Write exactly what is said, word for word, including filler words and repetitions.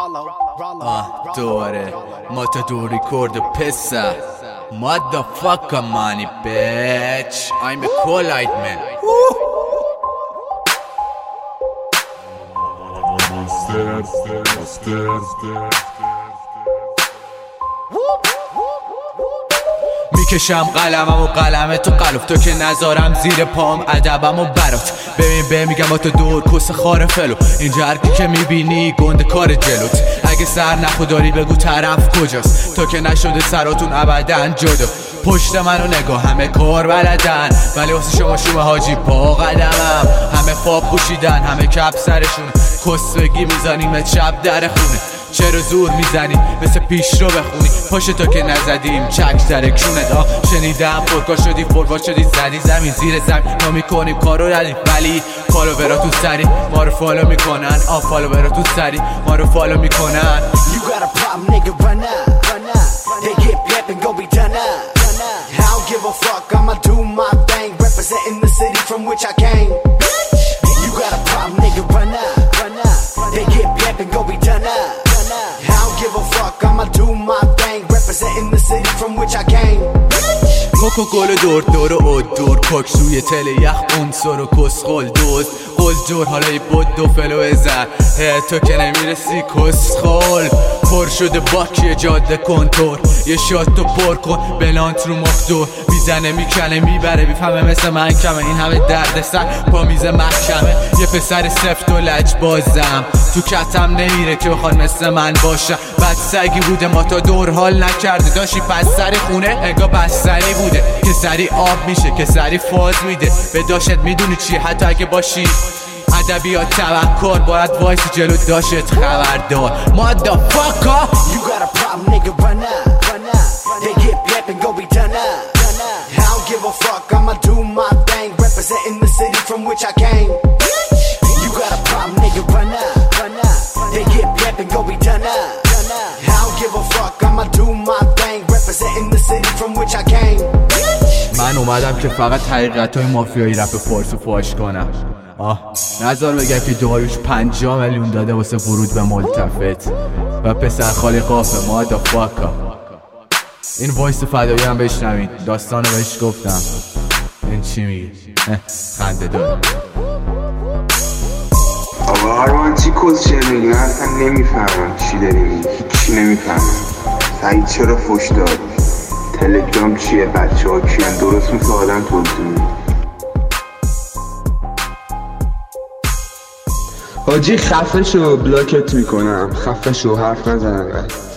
آه دوره Matador record pissa Motherfucker money bitch I'm a Colite man میکشم قلمم و قلم تو قلوف تو که نذارم زیر پام ادبم و برات ببین به میگم با تو دور کس خار فلو اینجا هرکی که میبینی گنده کار جلوت اگه سر نخو داری بگو طرف کجاست تو که نشده سراتون ابداً جدا پشت منو نگاه همه کار بلدن ولی واسه شما شما حاجی پا قدمم همه خواب پوشیدن همه کپ سرشون کسبگی میزنیم شب در خونه چرا زور میزنی مثل پیش رو بخونی پاشو تا که نزدیم چک سر کونت آه شنیدم پرکار شدی فوروارد شدی زدی زمین زیر زمین ما میکنیم کارو ردیم ولی فالو برا تو سری ما رو فالو میکنن آه فالو برا تو سری ما رو فالو میکنن You got a problem nigga run up run up They get pep and go be done up I don't give a fuck I'ma do my thing representing the city from which I came You got a problem nigga run up run up They get pep and go be done up I don't give a fuck I'ma do my thing representing the city from which I came کوکو گل دور دور و اد دور کوک سوی تل یخ اونسر و کس خل دوز قل جور حالای بود دو فلو ازر تو که نمیرسی کس خل پر شده باکی جاده کنتور یه شات تو پر کن بلانت رو مخدور میزنه میکنه میبره بیفهمه مثل من کمه این همه درد سر پا میزه محکمه یه پسر سفت و لج بازم تو کتم نمیره که بخواد مثل من باشم بد سگی بوده ما تا دور حال نکرده داشتی پس سر خونه انگا بستنی بوده که سری آب میشه که سری فاز میده به داشت میدونی چی حتی اگه باشی ادبیات تفکر باید وایسی جلو داشت خبردار Motherfucker You got a problem nigga run up run up They get pep and go be done up I don't give a fuck I'ma do my thing representing the city from which I came You got a problem nigga run up run up They get pep and go be done up I don't give a fuck I'ma do my thing representing the city from which I came من اومدم که فقط حقیقتای مافیایی رپ فارس رو فاش کنم آه نظر بگم که داریوش پنجاه میلیون داده واسه ورود به ملتفت و پسر خالی قافه مادافاکا این وایس فدایی هم بشنوین داستانو بهش گفتم این چی میگه خنده داره آقا آرمان چی کس چه میگی من اصلا نمیفهمم چی داری میگی چی نمیفهمم سعید چرا فوش داد تلگرام چیه بچه ها کیان درست مثل آدم توضیح میدی حاجی خفه شو بلاکت میکنم خفه شو حرف نزن انقدر